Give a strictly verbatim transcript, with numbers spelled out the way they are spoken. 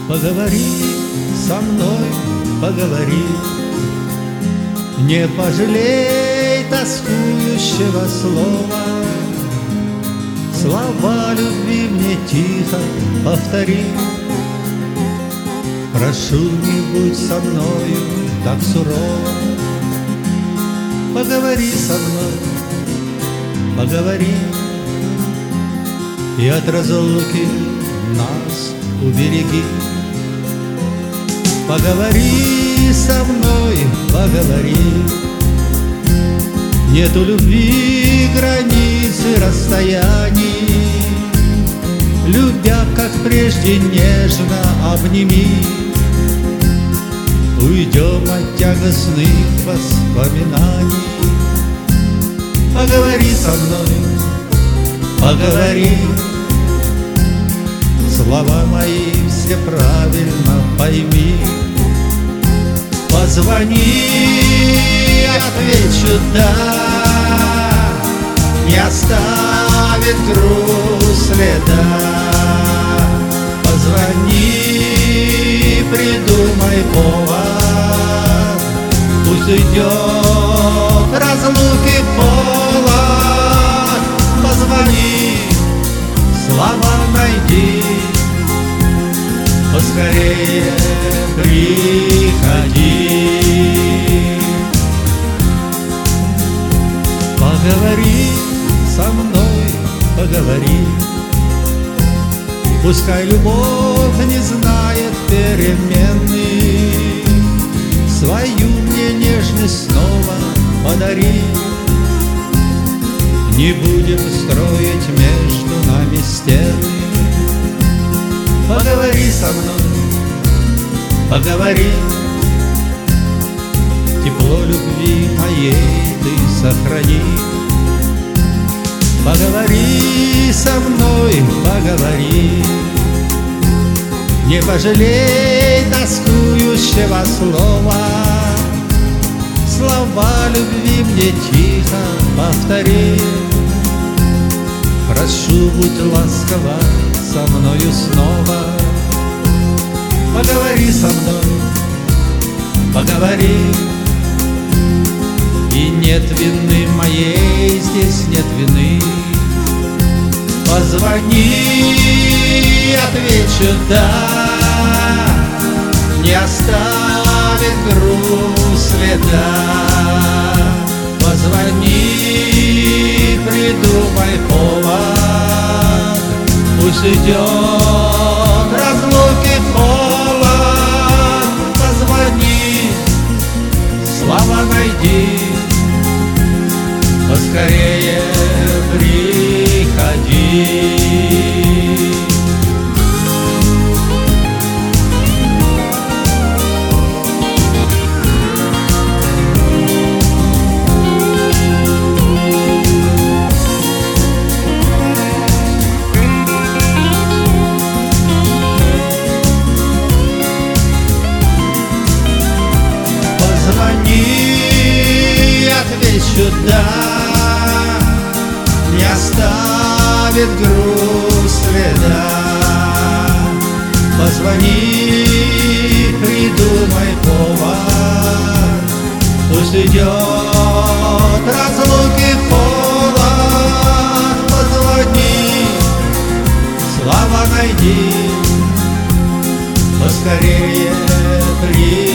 Поговори со мной, поговори, не пожалей тоскующего слова. Слова любви мне тихо повтори. Прошу, не будь со мною так сурово. Поговори со мной, поговори, и от разлуки нас убереги. Поговори со мной, поговори, нету любви границ и расстояний. Любя, как прежде, нежно обними. Уйдем от тягостных воспоминаний. Поговори со мной, поговори, слова мои все правильно пойми. Позвони, отвечу да, не оставит груз следа. Позвони, придумай повод, пусть уйдет разлуки холод. Позвони, слова найди, поскорее приходи. Поговори со мной, поговори, пускай любовь не знает перемены. Свою мне нежность снова подари. Не будем строить между нами стены. Поговори со мной, поговори, тепло любви моей ты сохрани. Поговори со мной, поговори, не пожалей тоскующего слова. Слова любви мне тихо повтори. Прошу, будь ласкова со мною снова. Поговори со мной, поговори, и нет вины моей, здесь нет вины. Позвони, отвечу да, не оставит груз следа. Позвони, придумай повод, пусть идет разлуки холод. Позвони, слова найди, поскорее приходи. Позвони, отвечу да, не оставит груз следа. Позвони, придумай повод, пусть идет разлуки холод. Позвони, слова найди, поскорее приходи.